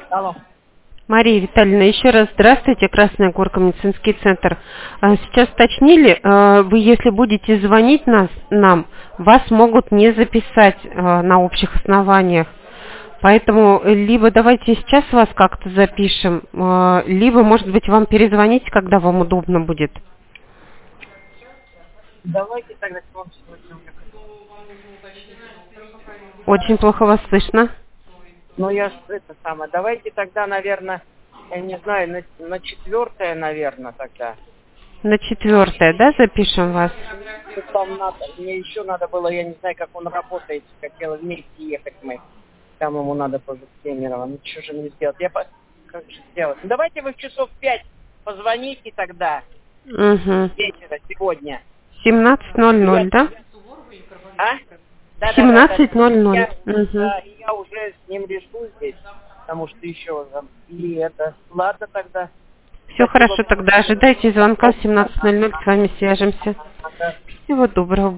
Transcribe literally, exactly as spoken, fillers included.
Алло. Мария Витальевна, еще раз здравствуйте, Красная Горка, медицинский центр. А, Сейчас уточнили, а, вы если будете звонить нас, нам, вас могут не записать а, на общих основаниях. Поэтому либо давайте сейчас вас как-то запишем, а, либо, может быть, вам перезвонить, когда вам удобно будет. Давайте тогда к вам сегодня. Очень плохо вас слышно. Ну, я ж это самое. Давайте тогда, наверное, я не знаю, на, на четвертое, наверное, тогда. На четвертое, да, запишем вас? Что там надо? Мне еще надо было, я не знаю, как он работает. Хотела вместе ехать мы. Там ему надо тоже с Кемерово. Ну, что же мне сделать? Я по... Как же сделать? Ну, давайте вы в часов пять позвоните тогда. Угу. Вечера сегодня. семнадцать ноль ноль, да? А? Да, да, да, да. семнадцать ноль ноль. Я, Угу. да, я уже с ним решу здесь, потому что еще там. И это. Ладно тогда. Все Спасибо хорошо, тогда ожидайте звонка в семнадцать ноль ноль, с вами свяжемся. большое. Всего доброго.